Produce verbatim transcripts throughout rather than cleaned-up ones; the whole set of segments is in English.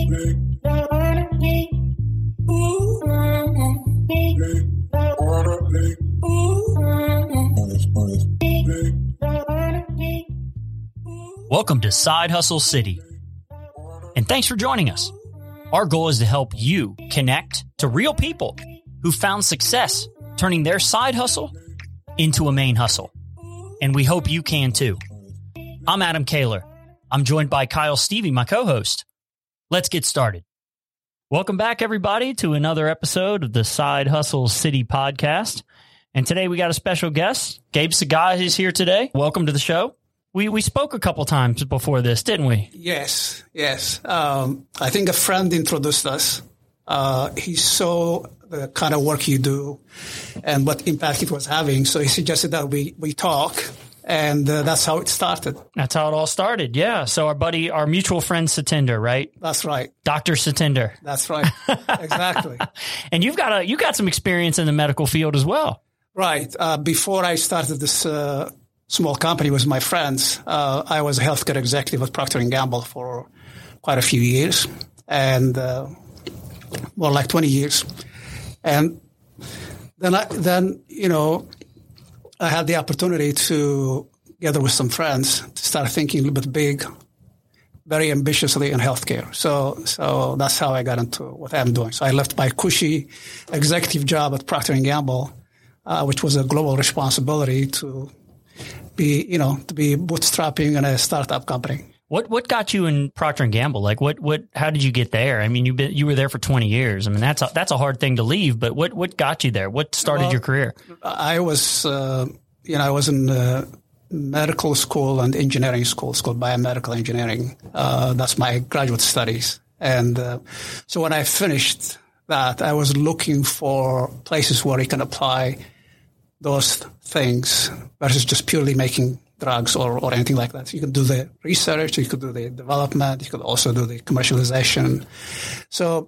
Welcome to Side Hustle City, and thanks for joining us. Our goal is to help you connect to real people who found success turning their side hustle into a main hustle, and we hope you can too. I'm Adam Kaler. I'm joined by Kyle Stevie, my co-host. Let's get started. Welcome back, everybody, to another episode of the Side Hustle City podcast. And today we got a special guest. Gabe Sagai is here today. Welcome to the show. We we spoke a couple times before this, didn't we? Yes, yes. Um, I think a friend introduced us. Uh, he saw the kind of work you do and what impact it was having. So he suggested that we, we talk, and uh, that's how it started. That's how it all started, yeah. So our buddy, our mutual friend Satinder, right? That's right. Doctor Satinder. That's right. Exactly. And you've got a you got some experience in the medical field as well. Right. Uh, before I started this uh small company with my friends, uh, I was a healthcare executive at Procter and Gamble for quite a few years, and uh, more like twenty years. And then, I, then you know, I had the opportunity to, together with some friends, to start thinking a little bit big, very ambitiously in healthcare. So, so that's how I got into what I'm doing. So I left my cushy executive job at Procter and Gamble, uh, which was a global responsibility to be, you know, to be bootstrapping in a startup company. What what got you in Procter and Gamble? Like what what how did you get there? I mean, you been you were there for twenty years. I mean, that's a, that's a hard thing to leave. But what what got you there? What started well, your career? I was, uh, you know, I was in uh, medical school and engineering school. It's called biomedical engineering. Uh, that's my graduate studies. And uh, so when I finished that, I was looking for places where I can apply those things versus just purely making drugs or, or anything like that. So you can do the research, you could do the development, you could also do the commercialization. So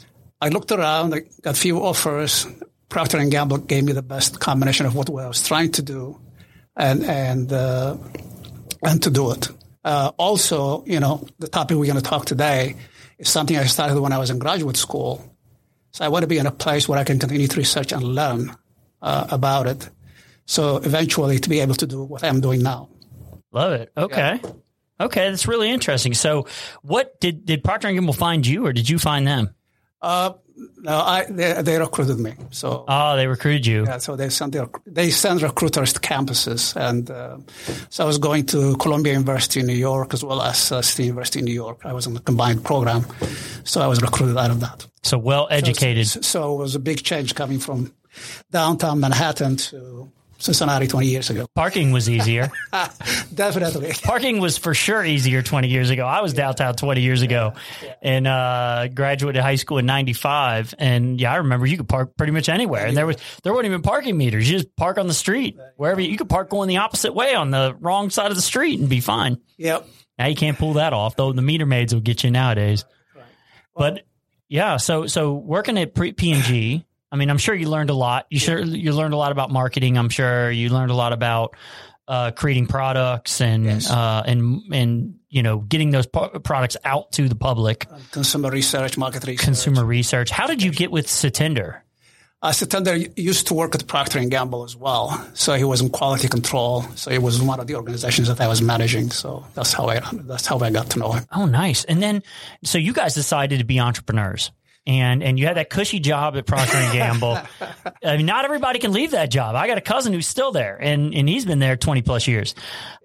I looked around, I got a few offers. Procter and Gamble gave me the best combination of what I was trying to do and and uh, and to do it. Uh, also, you know, the topic we're going to talk today is something I started when I was in graduate school. So I want to be in a place where I can continue to research and learn Uh, about it. So eventually to be able to do what I'm doing now. Love it. Okay. Yeah. Okay. That's really interesting. So what did, did Procter and Gamble find you or did you find them? Uh, no, I, they, they recruited me. So, oh, they recruited you. Yeah. So they sent their, they send recruiters to campuses. And, uh, so I was going to Columbia University in New York as well as uh, State University in New York. I was in the combined program. So I was recruited out of that. So well educated. So, so it was a big change coming from downtown Manhattan to Cincinnati twenty years ago. Parking was easier. Definitely. Parking was for sure easier twenty years ago. I was downtown twenty years ago yeah. Yeah. and uh, graduated high school in ninety-five. And yeah, I remember you could park pretty much anywhere. And there was there weren't even parking meters. You just park on the street. Wherever you, you could park going the opposite way on the wrong side of the street and be fine. Yep. Now you can't pull that off, though the meter maids will get you nowadays. Right. Well, but yeah, so so working at P and G, I mean, I'm sure you learned a lot. You sure you learned a lot about marketing. I'm sure you learned a lot about uh, creating products and yes. uh, and and you know getting those po- products out to the public. Uh, consumer research, market research. Consumer research. How did you get with Satinder? Uh, Satinder used to work at Procter and Gamble as well, so he was in quality control. So it was one of the organizations that I was managing. So that's how I that's how I got to know him. Oh, nice. And then, so you guys decided to be entrepreneurs. And and you had that cushy job at Procter and Gamble. I mean, not everybody can leave that job. I got a cousin who's still there, and, and he's been there twenty plus years.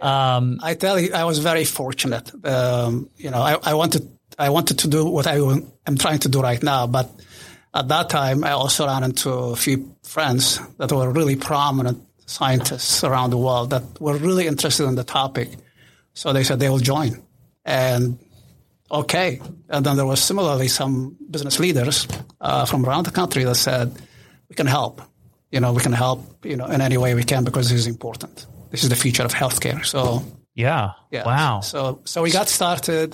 Um, I tell you, I was very fortunate. Um, you know, I, I wanted I wanted to do what I am trying to do right now, but at that time, I also ran into a few friends that were really prominent scientists around the world that were really interested in the topic. So they said they will join, and okay. And then there was similarly some business leaders uh, from around the country that said, we can help. You know, we can help, you know, in any way we can because this is important. This is the future of healthcare. So, yeah. yeah. Wow. So, so we got started.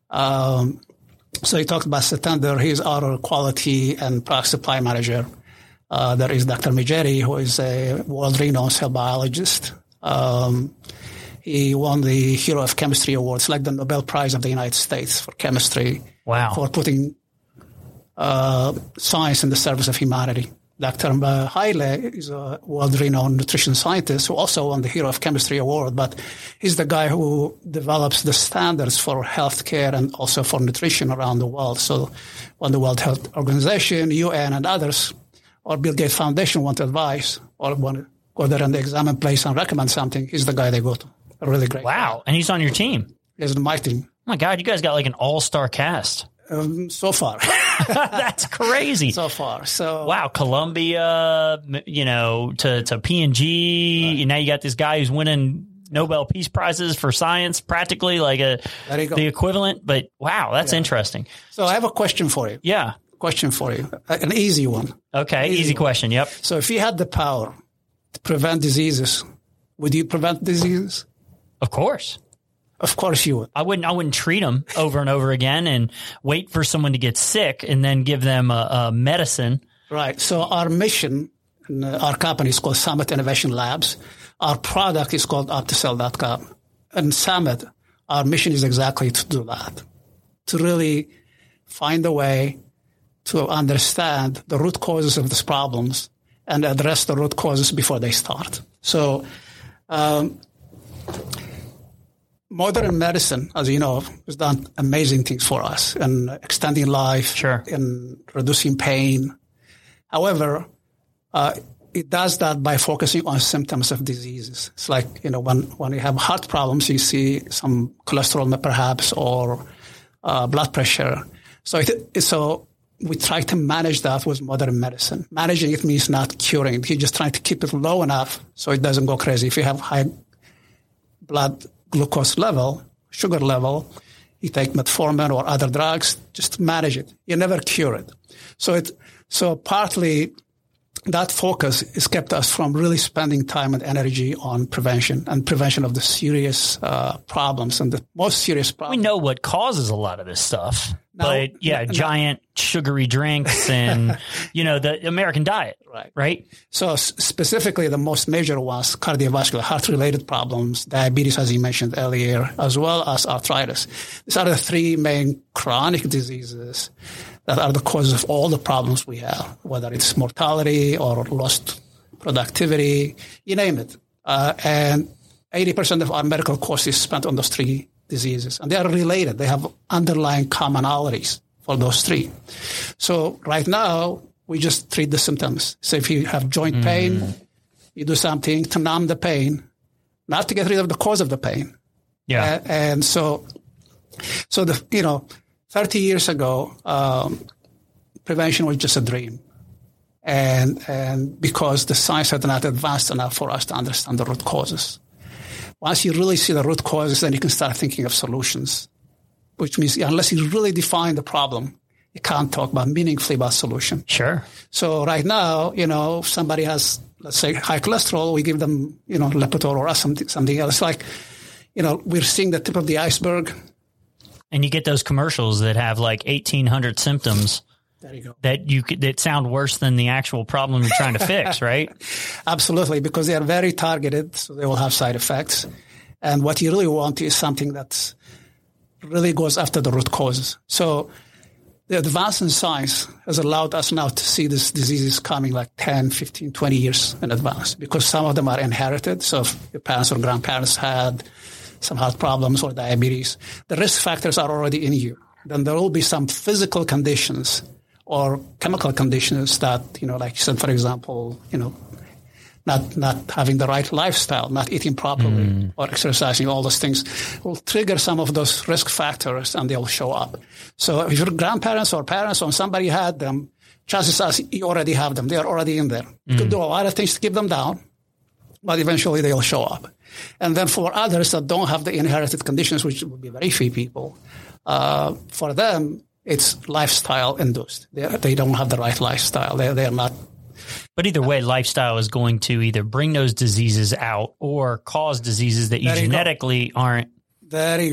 Um, so he talked about Satinder. He's our quality and product supply manager. Uh, there is Doctor Mijeri, who is a world-renowned cell biologist. Um, He won the Hero of Chemistry Award, like the Nobel Prize of the United States for chemistry. Wow. For putting uh, science in the service of humanity. Doctor Haile is a world-renowned nutrition scientist who also won the Hero of Chemistry Award, but he's the guy who develops the standards for healthcare and also for nutrition around the world. So when the World Health Organization, U N, and others, or Bill Gates Foundation want advice or want to go there and examine place and recommend something, he's the guy they go to. A really great Wow. guy. And he's on your team. He's on my team. Oh, my God. You guys got like an all-star cast. Um, so far. That's crazy. So far. So wow, Columbia, you know, to, to P and G. Right. Now you got this guy who's winning Nobel Peace Prizes for science, practically like a the equivalent. But wow, that's yeah. interesting. So I have a question for you. Yeah. Question for you. An easy one. Okay. Easy, easy question. Yep. So if you had the power to prevent diseases, would you prevent diseases? Of course. Of course you would. I wouldn't. I wouldn't treat them over and over again and wait for someone to get sick and then give them a, a medicine. Right. So our mission, our company is called Summit Innovation Labs. Our product is called Opticell dot com. And Summit, our mission is exactly to do that, to really find a way to understand the root causes of these problems and address the root causes before they start. So. Um, Modern medicine, as you know, has done amazing things for us in extending life, sure. in reducing pain. However, uh, it does that by focusing on symptoms of diseases. It's like, you know, when, when you have heart problems, you see some cholesterol perhaps or uh, blood pressure. So, it, so we try to manage that with modern medicine. Managing it means not curing it. You're just trying to keep it low enough so it doesn't go crazy. If you have high blood glucose level, sugar level, you take metformin or other drugs, just manage it. You never cure it. So it, so partly that focus has kept us from really spending time and energy on prevention and prevention of the serious uh, problems and the most serious problems. We know what causes a lot of this stuff, now, but yeah, now, giant sugary drinks and, you know, the American diet, right? Right. So specifically the most major ones, cardiovascular, heart-related problems, diabetes, as you mentioned earlier, as well as arthritis. These are the three main chronic diseases that are the causes of all the problems we have, whether it's mortality or lost productivity, you name it. Uh, and eighty percent of our medical cost is spent on those three diseases. And they are related. They have underlying commonalities for those three. So right now, we just treat the symptoms. So if you have joint mm. pain, you do something to numb the pain, not to get rid of the cause of the pain. Yeah. Uh, and so, so the, you know, thirty years ago, um, prevention was just a dream. And, and because the science had not advanced enough for us to understand the root causes. Once you really see the root causes, then you can start thinking of solutions, which means unless you really define the problem, you can't talk about meaningfully about solution. Sure. So right now, you know, if somebody has, let's say, high cholesterol, we give them, you know, Lipitor or something, something else. Like, you know, we're seeing the tip of the iceberg. And you get those commercials that have like eighteen hundred symptoms. There you go. That you could, that sound worse than the actual problem you're trying to fix, right? Absolutely, because they are very targeted, so they will have side effects. And what you really want is something that really goes after the root causes. So the advance in science has allowed us now to see these diseases coming like ten, fifteen, twenty years in advance, because some of them are inherited. So if your parents or grandparents had some heart problems or diabetes, the risk factors are already in you. Then there will be some physical conditions or chemical conditions that, you know, like you said, for example, you know, not not having the right lifestyle, not eating properly mm. or exercising, all those things will trigger some of those risk factors and they'll show up. So if your grandparents or parents or somebody had them, chances are you already have them. They are already in there. You mm. could do a lot of things to keep them down, but eventually they'll show up. And then for others that don't have the inherited conditions, which would be very few people, uh, for them, it's lifestyle induced. They, they don't have the right lifestyle. They, they are not. But either way, lifestyle is going to either bring those diseases out or cause diseases that you, you genetically go. aren't. There you go.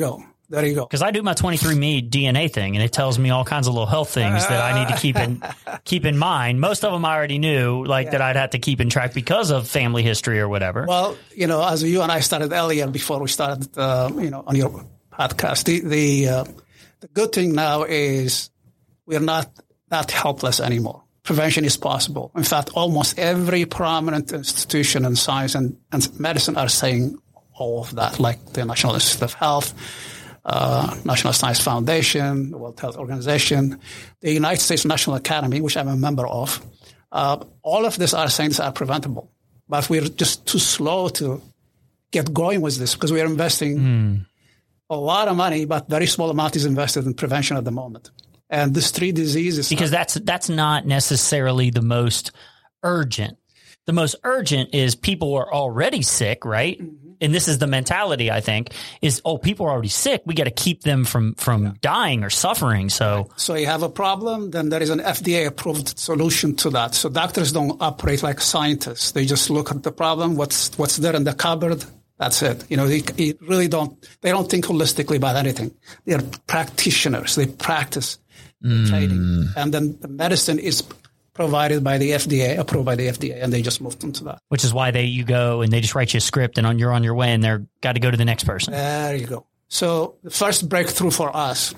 There you go. Because I do my twenty-three and me D N A thing, and it tells me all kinds of little health things that I need to keep in keep in mind. Most of them I already knew, like yeah. that I'd have to keep in track because of family history or whatever. Well, you know, as you and I started earlier before we started, uh, you know, on your podcast, the the, uh, the good thing now is we're not that helpless anymore. Prevention is possible. In fact, almost every prominent institution in science and, and medicine are saying all of that, like the National Institute of Health, Uh, National Science Foundation, the World Health Organization, the United States National Academy, which I'm a member of. Uh, all of these are saying these are preventable, but we're just too slow to get going with this because we are investing mm. a lot of money, but very small amount is invested in prevention at the moment. And these three diseases, because are, that's that's not necessarily the most urgent. The most urgent is people are already sick, right? Mm-hmm. And this is the mentality, I think, is, oh, people are already sick. We got to keep them from, from yeah. dying or suffering. So, so you have a problem, then there is an F D A-approved solution to that. So doctors don't operate like scientists. They just look at the problem, what's what's there in the cupboard. That's it. You know, they, they really don't. They don't think holistically about anything. They're practitioners. They practice mm. training, and then the medicine is provided by the F D A, approved by the F D A, and they just moved into that. Which is why they you go and they just write you a script, and on you're on your way, and they're got to go to the next person. There you go. So the first breakthrough for us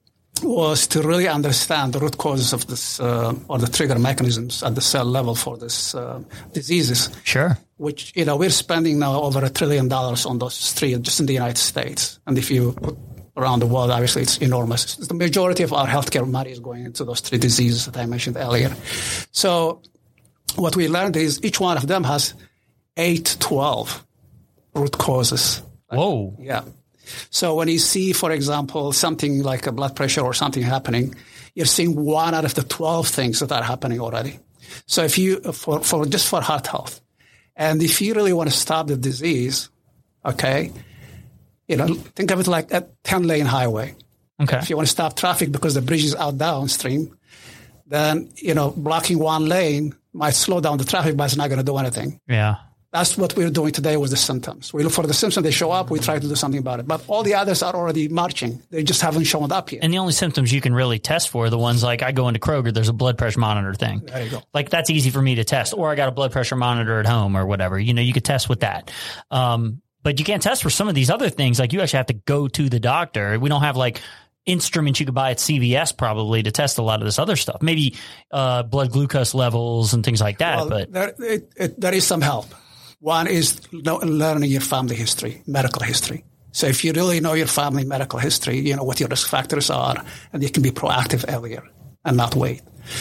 was to really understand the root causes of this, uh, or the trigger mechanisms at the cell level for this uh, diseases. Sure. Which, you know, we're spending now over a trillion dollars on those three just in the United States, and if you put around the world, obviously, it's enormous. The majority of our healthcare money is going into those three diseases that I mentioned earlier. So what we learned is each one of them has eight, twelve root causes. Whoa. Yeah. So when you see, for example, something like a blood pressure or something happening, you're seeing one out of the twelve things that are happening already. So if you, for, for just for heart health, and if you really want to stop the disease, okay, you know, think of it like a ten-lane highway. Okay. If you want to stop traffic because the bridge is out downstream, then, you know, blocking one lane might slow down the traffic, but it's not going to do anything. Yeah. That's what we're doing today with the symptoms. We look for the symptoms, they show up, we try to do something about it. But all the others are already marching. They just haven't shown up yet. And the only symptoms you can really test for are the ones like I go into Kroger, there's a blood pressure monitor thing. There you go. Like that's easy for me to test. Or I got a blood pressure monitor at home or whatever. You know, you could test with that. Um, But you can't test for some of these other things. Like you actually have to go to the doctor. We don't have like instruments you could buy at C V S probably to test a lot of this other stuff. Maybe uh, blood glucose levels and things like that. Well, but there, it, it, there is some help. One is learning your family history, medical history. So if you really know your family medical history, you know what your risk factors are, and you can be proactive earlier and not wait.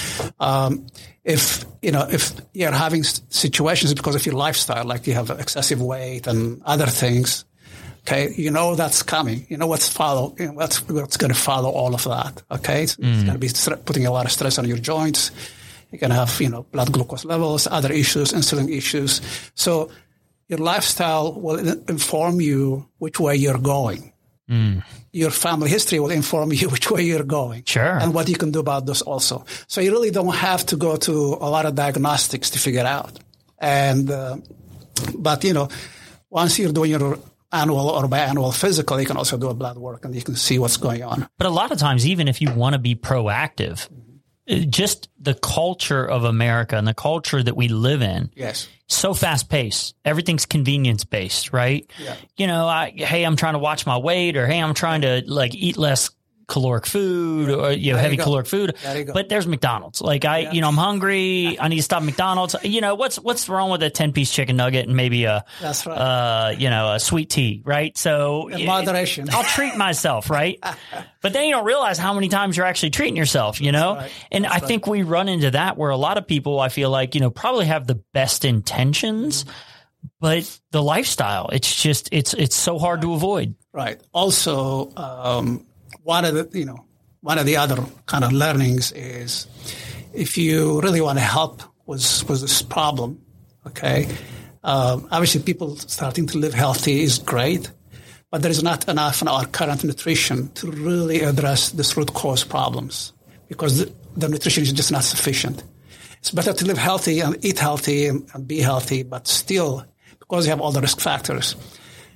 Um, if, you know, if you're having situations because of your lifestyle, like you have excessive weight and other things, okay, you know that's coming. You know what's follow, you know, what's, what's going to follow all of that, okay? It's, mm. it's going to be st- putting a lot of stress on your joints. You're going to have, you know, blood glucose levels, other issues, insulin issues. So your lifestyle will inform you which way you're going. Mm. Your family history will inform you which way you're going. Sure. And what you can do about this also. So you really don't have to go to a lot of diagnostics to figure out. And, uh, but, you know, once you're doing your annual or biannual physical, you can also do a blood work and you can see what's going on. But a lot of times, even if you want to be proactive, just the culture of America and the culture that we live in. Yes. So fast paced. Everything's convenience based, right? Yeah. You know, I, hey, I'm trying to watch my weight, or hey, I'm trying to like eat less caloric food, or, you know, there heavy you caloric food. There you go. But there's McDonald's. Like I, yeah. you know, I'm hungry. I need to stop at McDonald's. You know, what's, what's wrong with a ten piece chicken nugget and maybe a, That's right. uh, you know, a sweet tea, right? So in moderation, I'll treat myself, right? But then you don't realize how many times you're actually treating yourself, you know? Right. And That's I think right. we run into that where a lot of people, I feel like, you know, probably have the best intentions, but the lifestyle, it's just, it's, it's so hard to avoid. Right. Also, um, one of the, you know, one of the other kind of learnings is if you really want to help with, with this problem, okay, um, obviously people starting to live healthy is great, but there is not enough in our current nutrition to really address this root cause problems because the, the nutrition is just not sufficient. It's better to live healthy and eat healthy and, and be healthy, but still, because you have all the risk factors,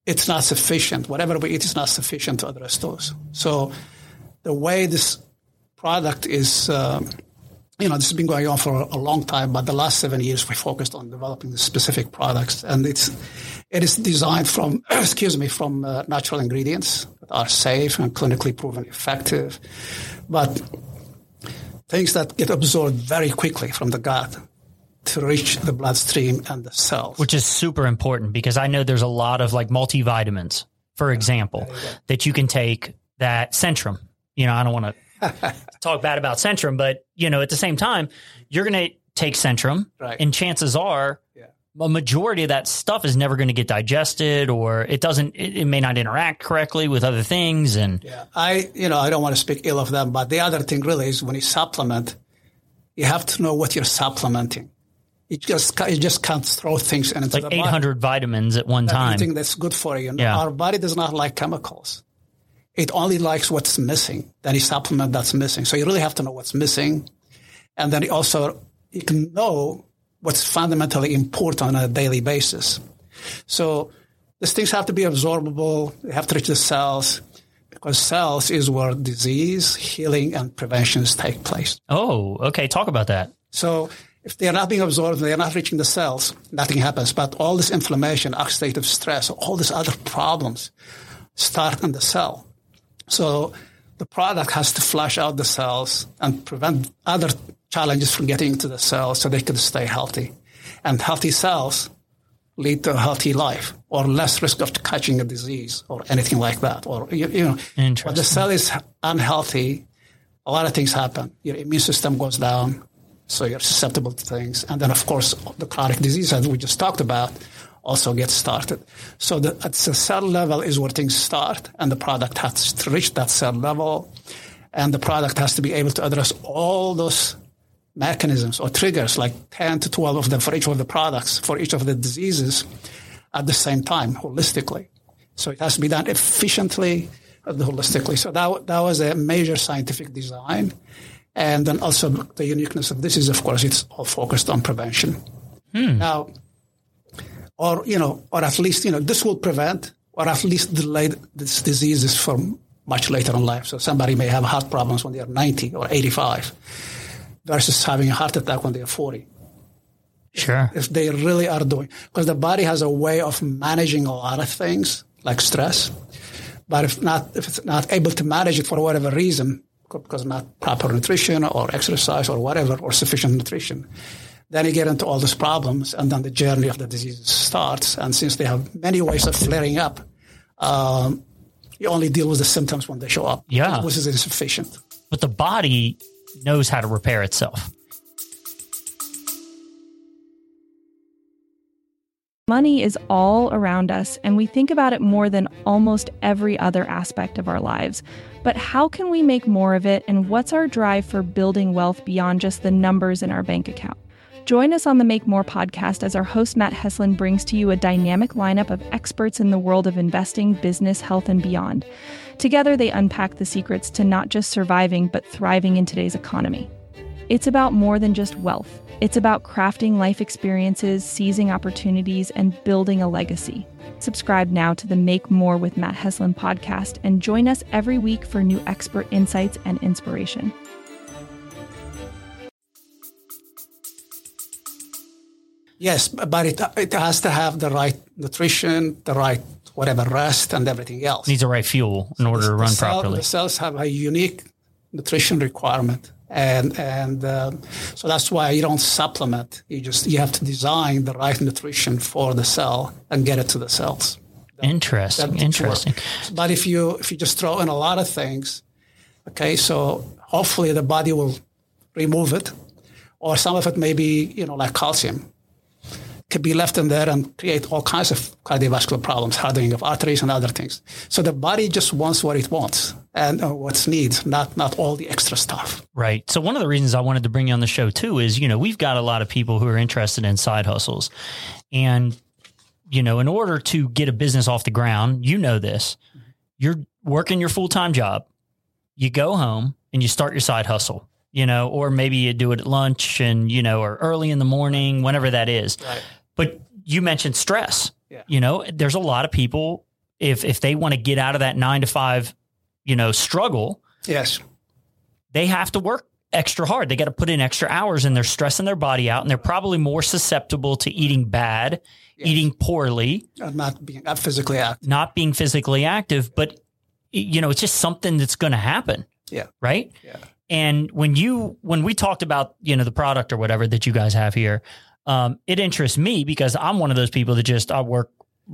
it's not sufficient. Whatever we eat is not sufficient to address those. So the way this product is, uh, you know, this has been going on for a long time, but the last seven years we focused on developing the specific products, and it's it is designed from, excuse me, from uh, natural ingredients that are safe and clinically proven effective, but things that get absorbed very quickly from the gut to reach the bloodstream and the cells. Which is super important, because I know there's a lot of like multivitamins, for example, you that you can take that Centrum. You know, I don't want to talk bad about Centrum, but, you know, at the same time, you're going to take Centrum, right, and chances are yeah. a majority of that stuff is never going to get digested, or it doesn't, it, it may not interact correctly with other things. And yeah, I, you know, I don't want to speak ill of them, but the other thing really is when you supplement, you have to know what you're supplementing. You just, you just can't throw things in into like the body. eight hundred vitamins at one time. Everything that's good for you. Yeah. Our body does not like chemicals. It only likes what's missing. Then you supplement that's missing. So you really have to know what's missing. And then you also, you can know what's fundamentally important on a daily basis. So these things have to be absorbable. They have to reach the cells, because cells is where disease, healing, and preventions take place. Oh, okay. Talk about that. So if they are not being absorbed, they are not reaching the cells, nothing happens. But all this inflammation, oxidative stress, all these other problems start in the cell. So the product has to flush out the cells and prevent other challenges from getting into the cells so they can stay healthy. And healthy cells lead to a healthy life, or less risk of catching a disease or anything like that. Or, you, you know, when the cell is unhealthy, a lot of things happen. Your immune system goes down, so you're susceptible to things. And then, of course, the chronic disease that we just talked about also gets started. So the, at the cell level is where things start, and the product has to reach that cell level, and the product has to be able to address all those mechanisms or triggers, like ten to twelve of them for each of the products, for each of the diseases at the same time, holistically. So it has to be done efficiently, holistically. So that, that was a major scientific design. And then also the uniqueness of this is, of course, it's all focused on prevention. Hmm. Now, or, you know, or at least, you know, this will prevent or at least delay these diseases for much later in life. So somebody may have heart problems when they are ninety or eighty-five versus having a heart attack when they are forty. Sure. If they really are doing, because the body has a way of managing a lot of things like stress, but if not, if it's not able to manage it for whatever reason, because not proper nutrition or exercise or whatever, or sufficient nutrition, then you get into all these problems, and then the journey of the disease starts. And since they have many ways of flaring up, um, you only deal with the symptoms when they show up, yeah, which is insufficient. But the body knows how to repair itself. Money is all around us, and we think about it more than almost every other aspect of our lives. But how can we make more of it, and what's our drive for building wealth beyond just the numbers in our bank account? Join us on the Make More podcast as our host Matt Heslin brings to you a dynamic lineup of experts in the world of investing, business, health, and beyond. Together, they unpack the secrets to not just surviving, but thriving in today's economy. It's about more than just wealth. It's about crafting life experiences, seizing opportunities, and building a legacy. Subscribe now to the Make More with Matt Heslin podcast and join us every week for new expert insights and inspiration. Yes, but it, it has to have the right nutrition, the right whatever rest, and everything else. Needs the right fuel in order the, to run the cell, properly. The cells have a unique nutrition requirement. And and uh, so that's why you don't supplement. You just you have to design the right nutrition for the cell and get it to the cells. That, interesting, that interesting. Work. But if you if you just throw in a lot of things, okay, so hopefully the body will remove it, or some of it may be, you know, like calcium, could be left in there and create all kinds of cardiovascular problems, hardening of arteries and other things. So the body just wants what it wants and uh, what it needs, not not all the extra stuff. Right. So one of the reasons I wanted to bring you on the show too is, you know, we've got a lot of people who are interested in side hustles. And, you know, in order to get a business off the ground, you know this, you're working your full-time job, you go home and you start your side hustle, you know, or maybe you do it at lunch and, you know, or early in the morning, whenever that is. Right. But you mentioned stress. Yeah. You know, there's a lot of people if if they want to get out of that nine to five, you know, struggle, yes, they have to work extra hard. They got to put in extra hours, and they're stressing their body out, and they're probably more susceptible to eating bad, yes. eating poorly, uh, not being not physically active, not being physically active. But you know, it's just something that's going to happen. Yeah. Right. Yeah. And when you when we talked about, you know, the product or whatever that you guys have here, um, it interests me because I'm one of those people that just I work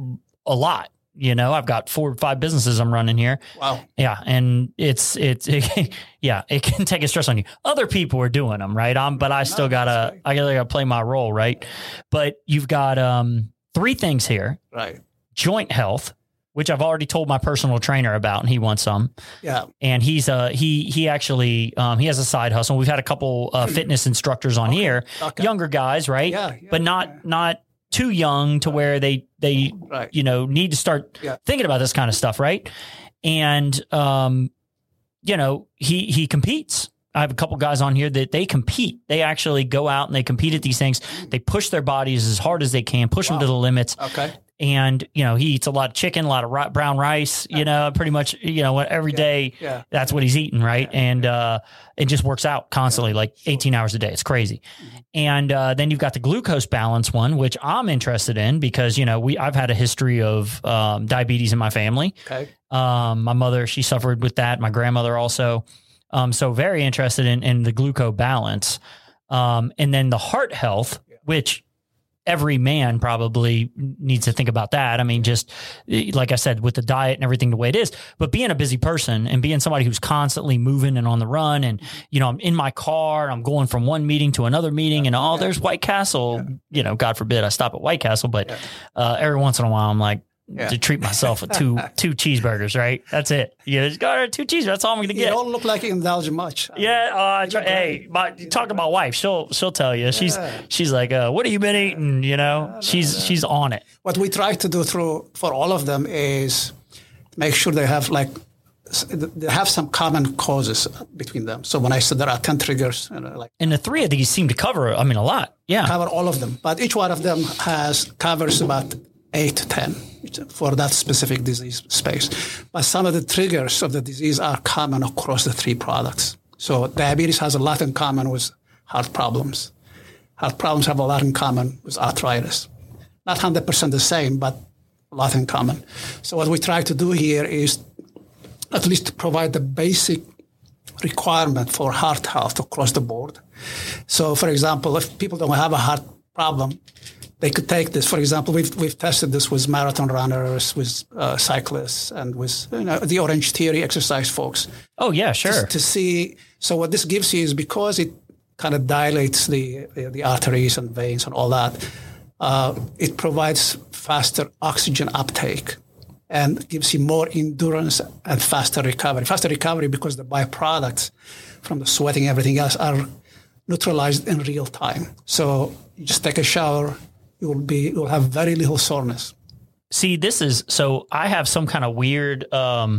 a lot. You know, I've got four or five businesses I'm running here. Wow. Yeah. And it's, it's, it, yeah, it can take a stress on you. Other people are doing them, right? Um, but I still no, gotta, right. I gotta play my role, right? But you've got, um, three things here. Right. Joint health, which I've already told my personal trainer about, and he wants some. Yeah. And he's, uh, he, he actually, um, he has a side hustle. We've had a couple, uh, fitness instructors on okay. here, okay. younger guys, right? Yeah, yeah but not, yeah. not, too young to where they, they, right. you know, need to start yeah. thinking about this kind of stuff. Right. And, um, you know, he, he competes. I have a couple guys on here that they compete. They actually go out and they compete at these things. They push their bodies as hard as they can, push wow. them to the limits. Okay. And, you know, he eats a lot of chicken, a lot of ri- brown rice, you know, pretty much, you know, every yeah. day yeah. that's what he's eating. Right. Yeah. And, uh, it just works out constantly, yeah. like eighteen hours a day. It's crazy. Mm-hmm. And, uh, then you've got the glucose balance one, which I'm interested in because, you know, we, I've had a history of, um, diabetes in my family. Okay. Um, my mother, she suffered with that. My grandmother also. Um, so very interested in, in the glucose balance. Um, and then the heart health, yeah. which every man probably needs to think about that. I mean, just like I said, with the diet and everything the way it is, but being a busy person and being somebody who's constantly moving and on the run and, you know, I'm in my car, I'm going from one meeting to another meeting and oh, there's White Castle, yeah. you know, God forbid I stop at White Castle, but yeah. uh, every once in a while I'm like, Yeah. to treat myself with two two cheeseburgers, right? That's it. You just got two cheeseburgers. That's all I'm going to get. You don't look like you indulge much. Yeah. Uh, try, hey, my, talk to my wife. She'll she'll tell you. She's yeah. she's like, uh, what have you been eating? You know, no, she's no. she's on it. What we try to do through for all of them is make sure they have like they have some common causes between them. So when I said there are ten triggers, you know, like and the three of these seem to cover. I mean, a lot. Yeah, cover all of them, but each one of them has covers about eight to ten for that specific disease space. But some of the triggers of the disease are common across the three products. So diabetes has a lot in common with heart problems. Heart problems have a lot in common with arthritis. Not one hundred percent the same, but a lot in common. So what we try to do here is at least provide the basic requirement for heart health across the board. So for example, if people don't have a heart problem, they could take this. For example, we've we've tested this with marathon runners, with uh, cyclists, and with you know, the Orange Theory exercise folks. Oh yeah, sure. To, to see, so what this gives you is because it kind of dilates the the, the arteries and veins and all that, uh, it provides faster oxygen uptake and gives you more endurance and faster recovery. Faster recovery because the byproducts from the sweating and everything else are neutralized in real time. So you just take a shower. You will be, you will have very little soreness. See, this is, so I have some kind of weird, um,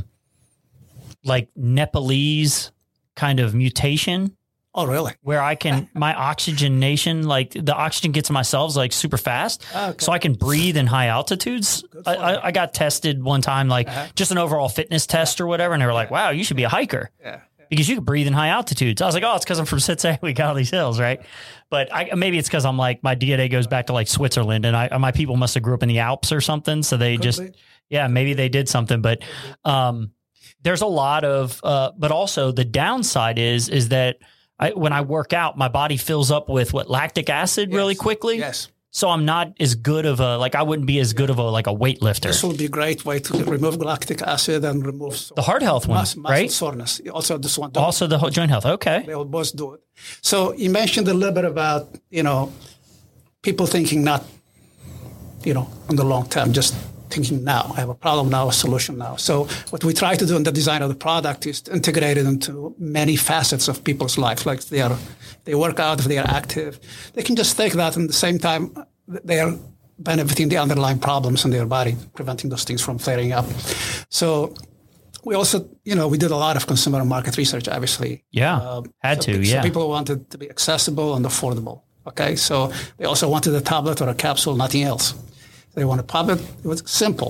like Nepalese kind of mutation. Oh, really? Where I can, my oxygenation, like the oxygen gets to my cells like super fast. Okay. So I can breathe in high altitudes. I, I, I got tested one time, like uh-huh. just an overall fitness test or whatever. And they were like, wow, you should be a hiker. Yeah. Because you can breathe in high altitudes. I was like, oh, it's because I'm from Sitze. We got all these hills, right? But I, maybe it's because I'm like, my D N A goes back to like Switzerland and I, my people must have grew up in the Alps or something. So they Could just, be. yeah, maybe they did something. But um, there's a lot of, uh, but also the downside is, is that I, when I work out, my body fills up with what, lactic acid yes. really quickly. Yes. So I'm not as good of a, like I wouldn't be as good of a, like a weightlifter. This will be a great way to remove lactic acid and remove the heart health one, muscle, right? Soreness. Also this one. Also the joint health. Okay. They will both do it. So you mentioned a little bit about, you know, people thinking not, you know, in the long term, just thinking now, I have a problem now, a solution now. So what we try to do in the design of the product is to integrate it into many facets of people's life. Like they are, they work out, if they are active, they can just take that and at the same time they are benefiting the underlying problems in their body, preventing those things from flaring up. So we also, you know, we did a lot of consumer market research, obviously. Yeah, uh, had so, to, yeah. So people wanted it to be accessible and affordable. Okay, so they also wanted a tablet or a capsule, nothing else. They want a tablet. It was simple.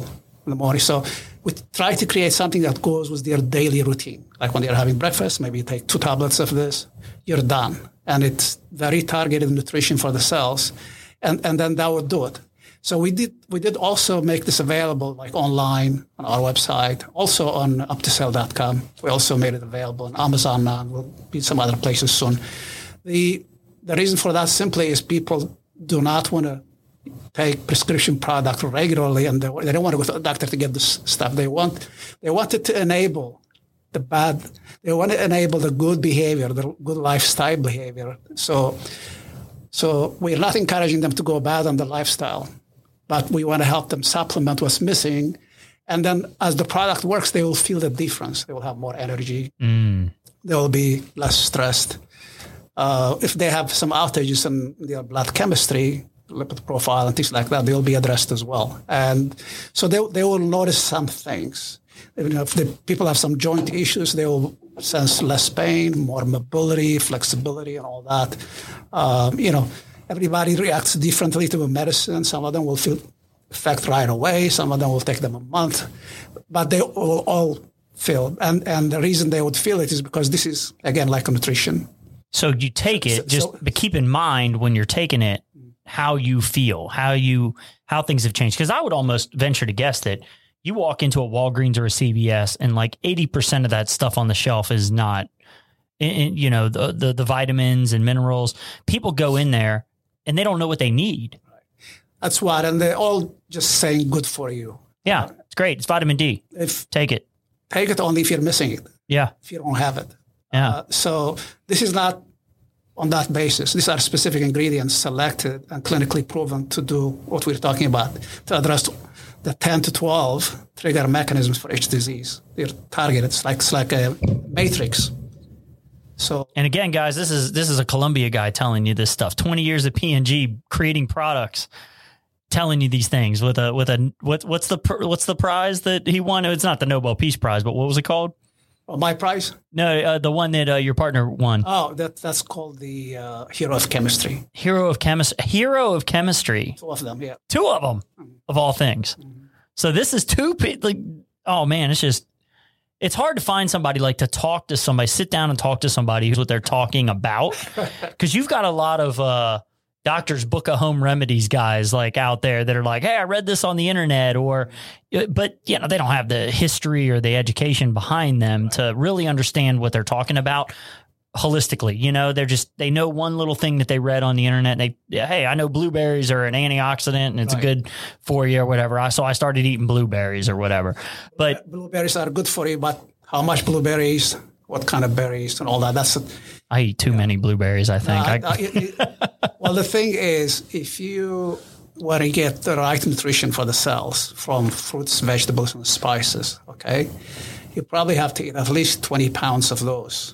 in the morning. So we try to create something that goes with their daily routine. Like when they're having breakfast, maybe you take two tablets of this, you're done. And it's very targeted nutrition for the cells. And, and then that would do it. So we did we did also make this available like online on our website, also on up to cell dot com. We also made it available on Amazon now, and will be some other places soon. The the reason for that simply is people do not want to take prescription product regularly, and they, they don't want to go to a doctor to get this stuff. They want they wanted to enable the bad. They want to enable the good behavior, the good lifestyle behavior. So so we're not encouraging them to go bad on the lifestyle, but we want to help them supplement what's missing. And then as the product works, they will feel the difference. They will have more energy. Mm. They will be less stressed. Uh, if they have some outages in their blood chemistry, lipid profile and things like that, they will be addressed as well. And so they they will notice some things. You know, if the people have some joint issues, they will sense less pain, more mobility, flexibility, and all that. Um, you know, everybody reacts differently to a medicine. Some of them will feel effect right away. Some of them will take them a month, but they will all feel. And and the reason they would feel it is because this is, again, like a nutrition. So you take it, so, just so, but keep in mind when you're taking it, how you feel, how you how things have changed. Because I would almost venture to guess that you walk into a Walgreens or a C V S and like eighty percent of that stuff on the shelf is not, you know, the, the, the vitamins and minerals. People go in there and they don't know what they need. That's what, and they're all just saying good for you. Yeah, it's great. It's vitamin D. If Take it. Take it only if you're missing it. Yeah. If you don't have it. Yeah. Uh, so this is not on that basis. These are specific ingredients selected and clinically proven to do what we're talking about, to address the ten to twelve trigger mechanisms for each disease. They're targeted. It's like, it's like a matrix. So, and again, guys, this is this is a Columbia guy telling you this stuff. twenty years of P and G creating products, telling you these things with a with a what what's the what's the prize that he won? It's not the Nobel Peace Prize, but what was it called? Oh, my prize? No, uh, the one that uh, your partner won. Oh, that that's called the uh, Hero of Chemistry. Hero of Chemistry. Hero of Chemistry. Two of them, yeah. Two of them, mm-hmm. of all things. Mm-hmm. So this is two people. Like, oh man, it's just it's hard to find somebody like to talk to somebody, sit down and talk to somebody who's what they're talking about, because you've got a lot of uh, Doctor's Book of Home Remedies guys like out there that are like, hey, I read this on the internet, or, but you know, they don't have the history or the education behind them to really understand what they're talking about holistically. You know, they're just, they know one little thing that they read on the internet. And they, hey, I know blueberries are an antioxidant and it's right. good for you or whatever. I, so I started eating blueberries or whatever, but blueberries are good for you, but how much blueberries, what kind of berries and all that. That's, a, I eat too yeah. many blueberries, I think. Uh, I, it, it, well, the thing is, if you want to get the right nutrition for the cells from fruits, vegetables, and spices, okay, you probably have to eat at least twenty pounds of those.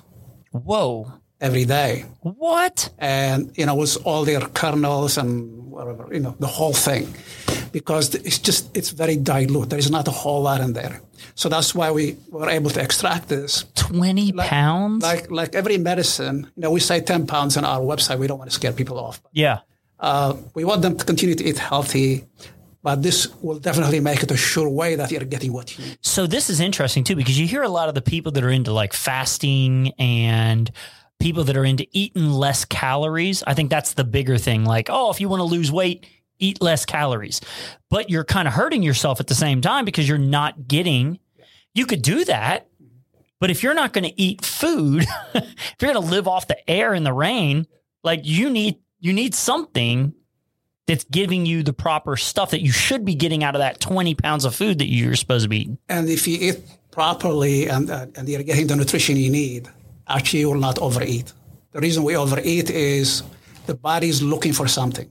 Whoa. Every day. What? And, you know, with all their kernels and whatever, you know, the whole thing. Because it's just, it's very dilute. There is not a whole lot in there. So that's why we were able to extract this. twenty like, pounds? Like like every medicine, you know, we say ten pounds on our website. We don't want to scare people off. Yeah. Uh, we want them to continue to eat healthy, but this will definitely make it a sure way that you're getting what you need. So this is interesting too, because you hear a lot of the people that are into like fasting and people that are into eating less calories. I think that's the bigger thing. Like, oh, if you want to lose weight, eat less calories, but you're kind of hurting yourself at the same time because you're not getting, you could do that, but if you're not going to eat food, if you're going to live off the air and the rain, like you need, you need something that's giving you the proper stuff that you should be getting out of that twenty pounds of food that you're supposed to be eating. And if you eat properly and, uh, and you're getting the nutrition you need, actually you will not overeat. The reason we overeat is the body is looking for something.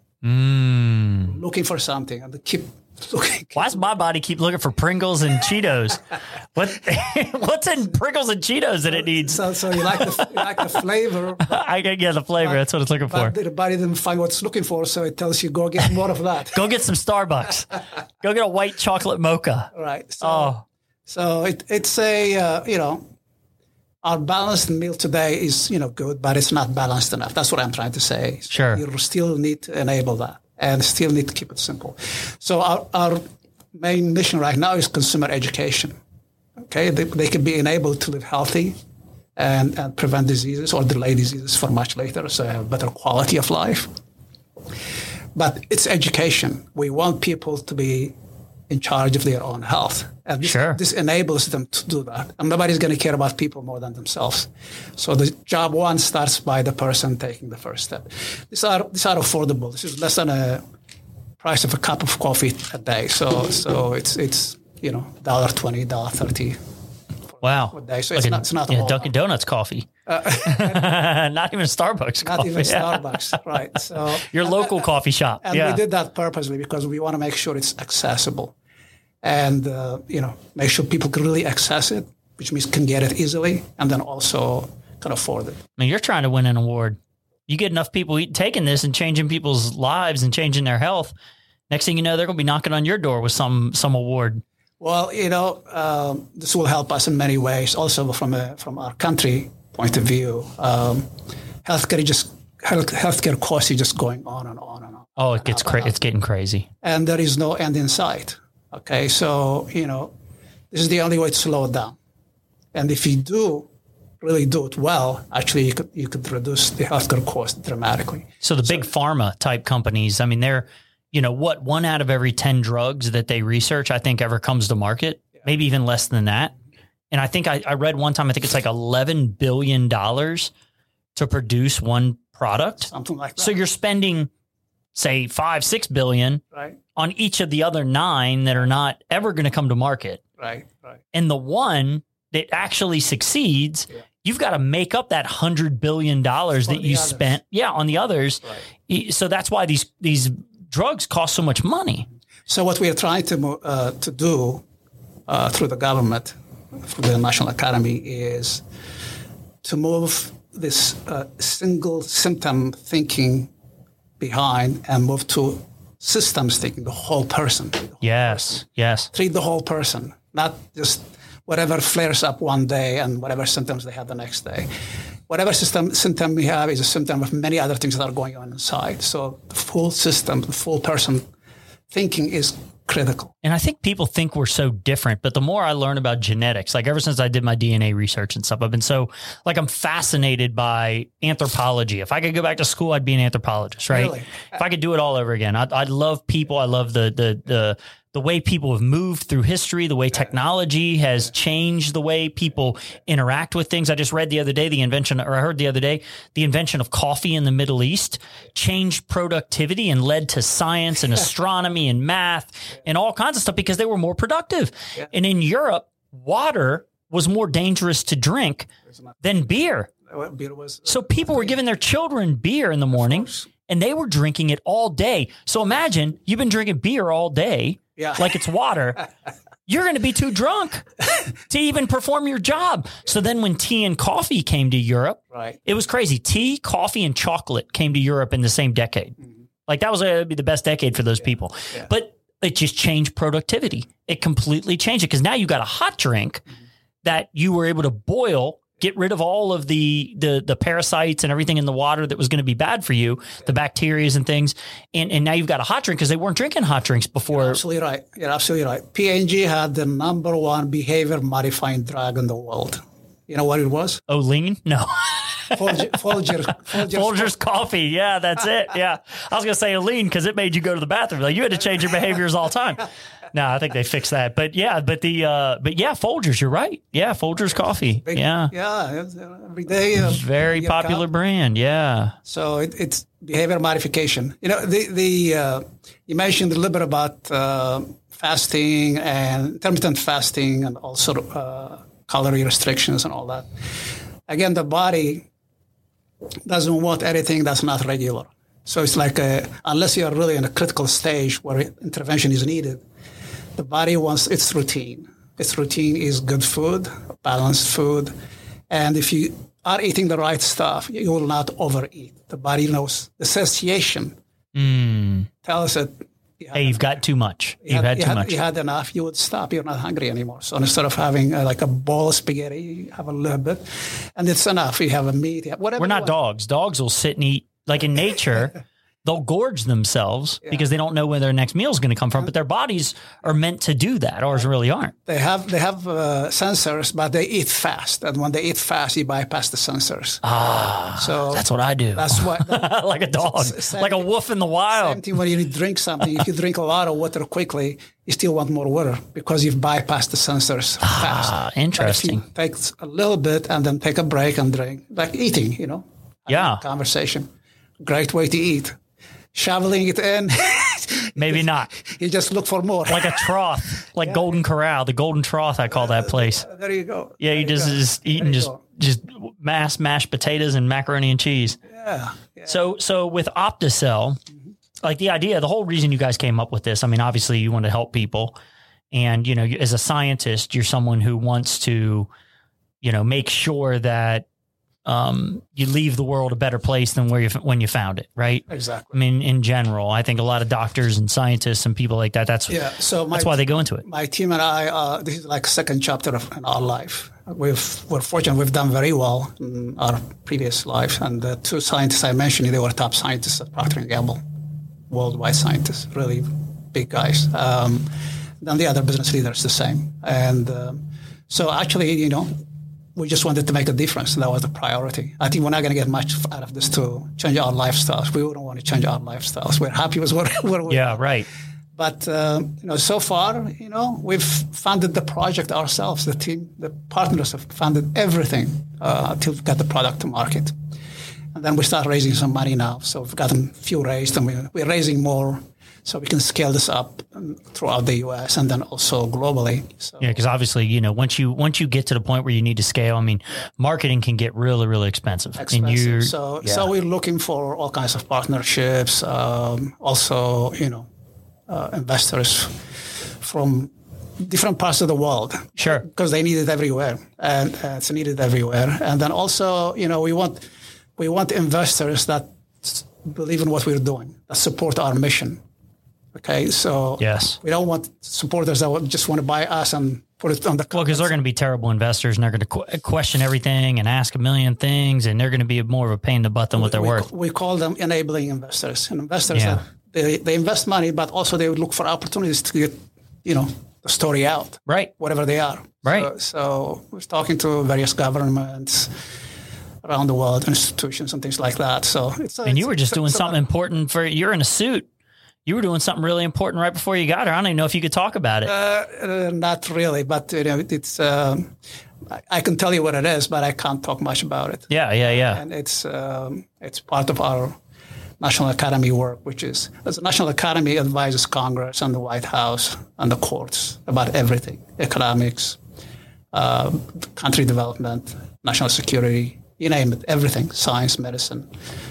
Mm. Looking for something, and they keep looking. Why does my body keep looking for Pringles and Cheetos? What what's in Pringles and Cheetos that it needs? So, so you like the you like the flavor. I get yeah, the flavor. But, that's what it's looking for. But the body didn't find what it's looking for, so it tells you go get more of that. Go get some Starbucks. Go get a white chocolate mocha. Right. So, oh, so it, it's a uh, you know. Our balanced meal today is, you know, good, but it's not balanced enough. That's what I'm trying to say. Sure. You still need to enable that and still need to keep it simple. So our, our main mission right now is consumer education. Okay, they, they can be enabled to live healthy and, and prevent diseases or delay diseases for much later, so have better quality of life. But it's education. We want people to be in charge of their own health. And this, sure. this enables them to do that. And nobody's going to care about people more than themselves. So the job one starts by the person taking the first step. These are these are affordable. This is less than a price of a cup of coffee a day. So so it's it's you know one dollar twenty, one dollar thirty. Wow. A day. So like it's a, not it's not a yeah, whole Dunkin' lot. Donuts coffee. Uh, not even Starbucks Not coffee. even Starbucks, right. So your local and, coffee shop. And yeah. we did that purposely because we want to make sure it's accessible. And, uh, you know, make sure people can really access it, which means can get it easily, and then also can afford it. I mean, you're trying to win an award. You get enough people taking this and changing people's lives and changing their health. Next thing you know, they're going to be knocking on your door with some some award. Well, you know, um, this will help us in many ways. Also, from a, from our country point of view, um, healthcare just health, healthcare costs is just going on and on and on. Oh, it gets cra- it's getting crazy, and there is no end in sight. Okay, so, you know, this is the only way to slow it down. And if you do really do it well, actually, you could you could reduce the healthcare cost dramatically. So the big so, pharma type companies, I mean, they're, you know, what, one out of every ten drugs that they research, I think, ever comes to market, yeah. maybe even less than that. And I think I, I read one time, I think it's like eleven billion dollars to produce one product. Something like that. So you're spending, say, five, six billion right. on each of the other nine that are not ever going to come to market. Right, right. And the one that actually succeeds, yeah. you've got to make up that hundred billion dollars that you others. spent, yeah, on the others. Right. So that's why these these drugs cost so much money. So what we are trying to uh, to do uh, through the government, through the National Academy, is to move this uh, single symptom thinking behind and move to systems thinking, the whole person. The whole yes, person. yes. Treat the whole person, not just whatever flares up one day and whatever symptoms they have the next day. Whatever system, symptom we have is a symptom of many other things that are going on inside. So the full system, the full person thinking is critical. And I think people think we're so different, but the more I learn about genetics, like ever since I did my D N A research and stuff, I've been so, like, I'm fascinated by anthropology. If I could go back to school, I'd be an anthropologist, right? Really? If I could do it all over again, I'd, I'd love people. I love the, the, the, the way people have moved through history, the way technology has changed the way people interact with things. I just read the other day, the invention, or I heard the other day, the invention of coffee in the Middle East changed productivity and led to science and astronomy and math and all kinds of stuff because they were more productive. Yeah. And in Europe, water was more dangerous to drink than beer. Beer was, so people were giving their children beer in the morning and they were drinking it all day. So imagine you've been drinking beer all day. Yeah. Like it's water, you're going to be too drunk to even perform your job. So then when tea and coffee came to Europe, right. it was crazy. Tea, coffee, and chocolate came to Europe in the same decade. Mm-hmm. Like that was a, be the best decade for those yeah. people. Yeah. But it just changed productivity. It completely changed it because now you got a hot drink mm-hmm. that you were able to boil, get rid of all of the, the, the parasites and everything in the water that was going to be bad for you, the bacteria and things. And, and now you've got a hot drink because they weren't drinking hot drinks before. You're absolutely right. You're absolutely right. P and G had the number one behavior modifying drug in the world. You know what it was? Oh, lean? No. Folger, Folger, Folger's, Folger's coffee. Yeah, that's it. Yeah. I was going to say lean because it made you go to the bathroom. Like you had to change your behaviors all the time. No, I think they fixed that. But yeah, but the, uh, but yeah, Folgers, you're right. Yeah. Folgers coffee. Big, yeah. Yeah. Every day. Uh, Very popular cup. brand. Yeah. So it, it's behavior modification. You know, the, the, uh, you mentioned a little bit about, uh, fasting and intermittent fasting and also, uh, calorie restrictions and all that. Again, the body doesn't want anything that's not regular. So it's like, a, unless you're really in a critical stage where intervention is needed, the body wants its routine. Its routine is good food, balanced food. And if you are eating the right stuff, you will not overeat. The body knows the satiation mm. tells it, you hey, you've enough. got too much. You you've had, had you too had, much. You had enough, you would stop. You're not hungry anymore. So instead of having uh, like a bowl of spaghetti, you have a little bit, and it's enough. You have a meat, you have whatever. We're not dogs. Dogs will sit and eat. Like in nature, they'll gorge themselves yeah. because they don't know where their next meal is going to come from, but their bodies are meant to do that. Ours really aren't. They have they have uh, sensors, but they eat fast. And when they eat fast, you bypass the sensors. Ah, so that's what I do. That's what, that, like a dog, same, like a wolf in the wild. Same thing when you drink something. If you drink a lot of water quickly, you still want more water because you've bypassed the sensors fast. Ah, interesting. But if you take a little bit and then take a break and drink, like eating, you know. Yeah. Conversation. Great way to eat. Shoveling it in. Maybe not. You just look for more. Like a trough, like yeah. Golden Corral, the Golden Trough, I call that place. Uh, there you go. Yeah, there you just, just eating just, go. just mass mashed potatoes and macaroni and cheese. Yeah. yeah. So, so with OptiCell, mm-hmm. like the idea, the whole reason you guys came up with this, I mean, obviously you want to help people. And, you know, as a scientist, you're someone who wants to, you know, make sure that um, you leave the world a better place than where you, when you found it. Right. Exactly. I mean, in general, I think a lot of doctors and scientists and people like that, that's, yeah, so my, that's why they go into it. My team and I, uh, this is like second chapter of in our life. We've, we're fortunate. We've done very well in our previous life. And the two scientists I mentioned, they were top scientists at Procter and Gamble, worldwide scientists, really big guys. Um, then the other business leaders, the same. And um, so actually, you know, we just wanted to make a difference. That was the priority. I think we're not going to get much out of this to change our lifestyles. We wouldn't want to change our lifestyles. We're happy with where, where we yeah, are. right. But, uh, you know, so far, you know, we've funded the project ourselves. The team, the partners have funded everything uh, to get the product to market. And then we start raising some money now. So we've gotten a few raised, and we, we're raising more so we can scale this up throughout the U S and then also globally. So. Yeah, because obviously, you know, once you once you get to the point where you need to scale, I mean, marketing can get really, really expensive. Expensive. And you're, so, yeah. so we're looking for all kinds of partnerships. Um, also, you know, uh, investors from different parts of the world. Sure. Because they need it everywhere, and uh, it's needed everywhere. And then also, you know, we want we want investors that believe in what we're doing, that support our mission. Okay, so yes. we don't want supporters that would just want to buy us and put it on the. Well, because they're going to be terrible investors, and they're going to qu- question everything and ask a million things, and they're going to be more of a pain in the butt than what they're we, worth. We call them enabling investors, and investors yeah. that they, they invest money, but also they would look for opportunities to get, you know, the story out, right? Whatever they are, right? So, so we're talking to various governments around the world, institutions, and things like that. So, it's a, and you it's, were just it's, doing it's something a, important for. You're in a suit. You were doing something really important right before you got her. I don't even know if you could talk about it. Uh, uh, not really, but you know, it's. Um, I, I can tell you what it is, but I can't talk much about it. Yeah, yeah, yeah. And it's um, it's part of our National Academy work, which is the National Academy advises Congress and the White House and the courts about everything: economics, uh, country development, national security, you name it, everything, science, medicine.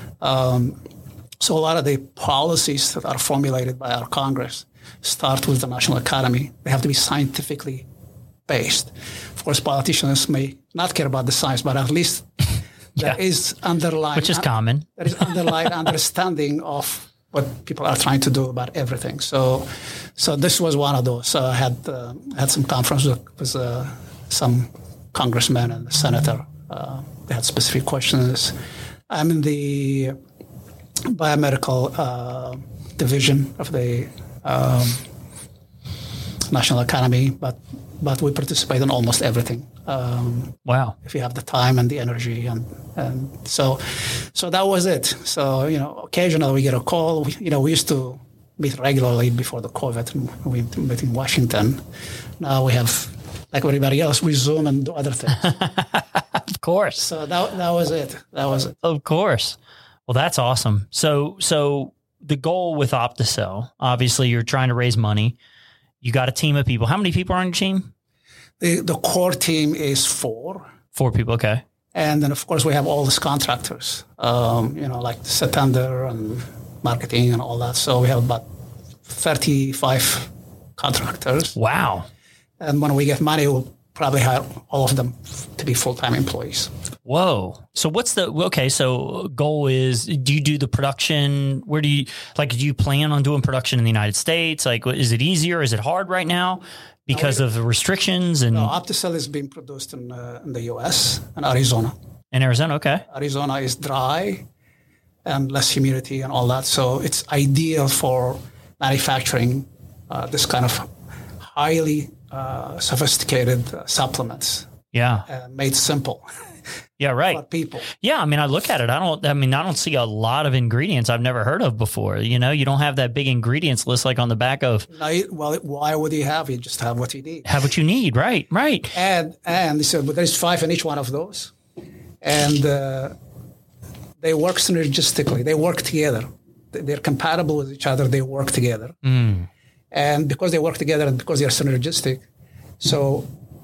Um, So a lot of the policies that are formulated by our Congress start with the National Academy. They have to be scientifically based. Of course, politicians may not care about the science, but at least yeah. there is underlying, which is common. There is underlying understanding of what people are trying to do about everything. So, so this was one of those. So I had uh, had some conference with, with uh, some congressmen and the senator. Uh, they had specific questions. I'm in the biomedical uh, division of the um, National Academy, but but we participate in almost everything. Um, wow! If you have the time and the energy, and and so so that was it. So you know, occasionally we get a call. We, you know, we used to meet regularly before the COVID. We met in Washington. Now we have, like everybody else, we Zoom and do other things. Of course. So that that was it. That was it. Of course. Well, that's awesome. So, so the goal with OptiCell, obviously you're trying to raise money. You got a team of people. How many people are on your team? The the core team is four. Four people. Okay. And then of course we have all these contractors, um, you know, like Satender and marketing and all that. So we have about thirty-five contractors. Wow. And when we get money, we'll probably hire all of them to be full-time employees. Whoa. So what's the, okay, so goal is, do you do the production? Where do you, like, do you plan on doing production in the United States? Like, is it easier? Is it hard right now because no, of the restrictions? And no, OptiCell is being produced in, uh, in the U S and Arizona. In Arizona, okay. Arizona is dry. and less humidity and all that. So it's ideal for manufacturing uh, this kind of highly uh, sophisticated uh, supplements. Yeah. Uh, made simple. Yeah, right. For people. Yeah, I mean, I look at it. I don't. I mean, I don't see a lot of ingredients I've never heard of before. You know, you don't have that big ingredients list like on the back of. No, well, why would you have? You just have what you need. Have what you need. Right. Right. And and so, but there's five in each one of those, and uh, they work synergistically. They work together. They're compatible with each other. They work together, mm. and because they work together and because they're synergistic, so.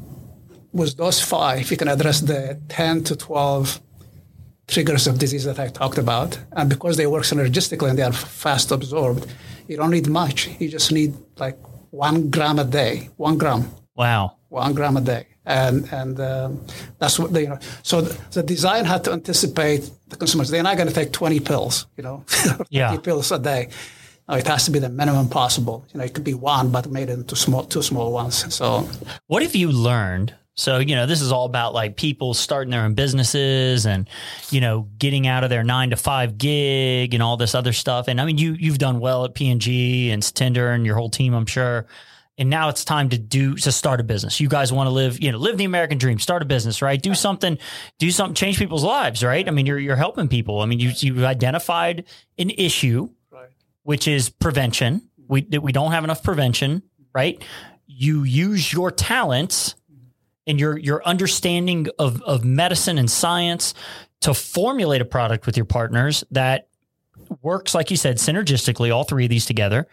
With those five, you can address the ten to twelve triggers of disease that I talked about. And because they work synergistically and they are fast absorbed, you don't need much. You just need like one gram a day, one gram. Wow. One gram a day. And and um, that's what they, you know. So the, the design had to anticipate the consumers. They're not going to take twenty pills, you know, yeah. twenty pills a day. No, it has to be the minimum possible. You know, it could be one, but made into small, two small ones. So what have you learned? So, you know, this is all about like people starting their own businesses and, you know, getting out of their nine to five gig and all this other stuff. And I mean, you, you've done well at P and G and Tinder and your whole team, I'm sure. And now it's time to do, to start a business. You guys want to live, you know, live the American dream, start a business, right? Do something, do something, change people's lives, right? I mean, you're, you're helping people. I mean, you, you've identified an issue, right, which is prevention. We, that we don't have enough prevention, right? You use your talents and your your understanding of, of medicine and science to formulate a product with your partners that works, like you said, synergistically, all three of these together.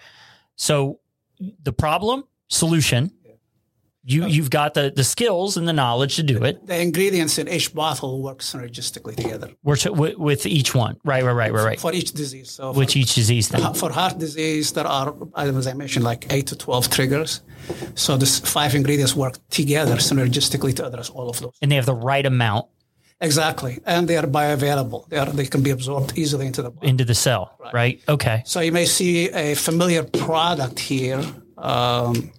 So the problem, solution, you, you've got the, the skills and the knowledge to do it. The ingredients in each bottle work synergistically together. Works with, with each one. Right, right, right, right, right. For each disease. So Which for, each disease thing. For heart disease, there are, as I mentioned, like eight to twelve triggers. So the five ingredients work together synergistically to address all of those. And they have the right amount. Exactly. And they are bioavailable. They are, they can be absorbed easily into the body. Into the cell, right? right? Okay. So you may see a familiar product here um,